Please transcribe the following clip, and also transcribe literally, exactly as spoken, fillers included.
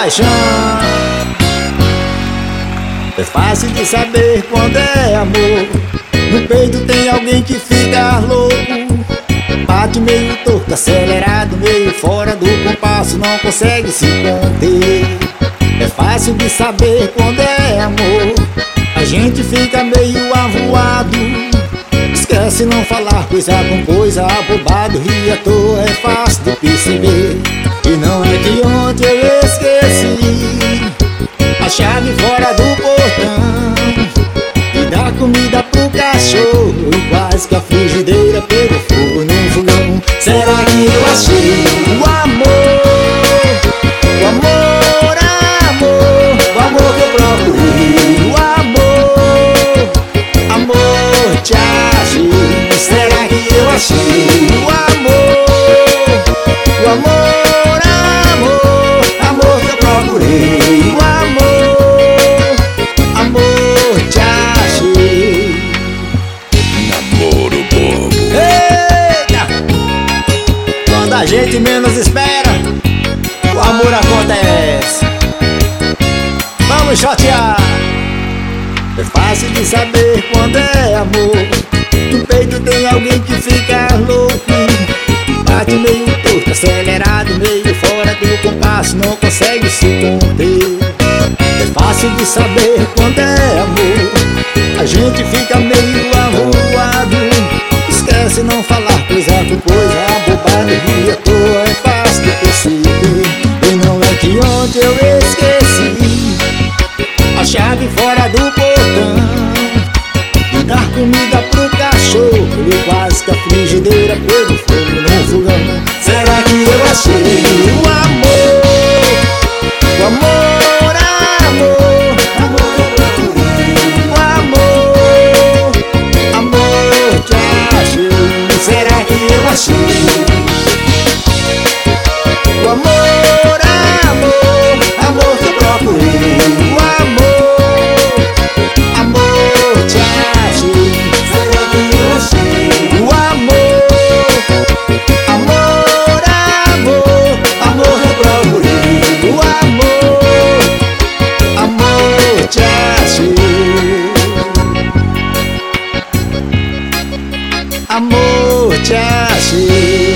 paixão. É fácil de saber quando é amor. No peito tem alguém que fica louco. Bate meio torto, acelerado, meio fora do compasso, não consegue se conter. É fácil de saber quando é amor. A gente fica meio avoado. Esquece não falar coisa com coisa, abobado, ri à toa, é fácil de perceber. E não é que ontem eu esqueci a chave fora do portão e dar comida pro cachorro, e quase que a frigideira pegou fogo no fogão. Será que eu achei o amor? O amor, amor, o amor que eu procurei. O amor, amor, te achei. Será que eu achei o amor? O amor, amor, amor que eu procurei. O amor, amor, te achei. Namoro bobo. Eita! Quando a gente menos espera, o amor acontece. Vamos chotear. É fácil de saber quando é amor. No peito tem alguém que fica louco. Bate meio torto, acelerado, meio fora do compasso, não consegue se conter. É fácil de saber quando é amor. A gente fica meio arruado. Esquece não falar coisa com coisa, abobado, ri à toa, é fácil de perceber. E não é que ontem eu esqueci a chave fora do portão e dar comida pro cachorro, e quase que a frigideira pegou fogo no fogão. Será que eu achei o amor? O amor, amor, amor que eu procurei. O amor, amor, te achei. Será que eu achei o amor, amor, amor que eu procurei. O amor, amor, te achei. Será que eu achei o amor? Amor, amor, amor que eu procurei. O amor, amor, te achei. Amor, te achei.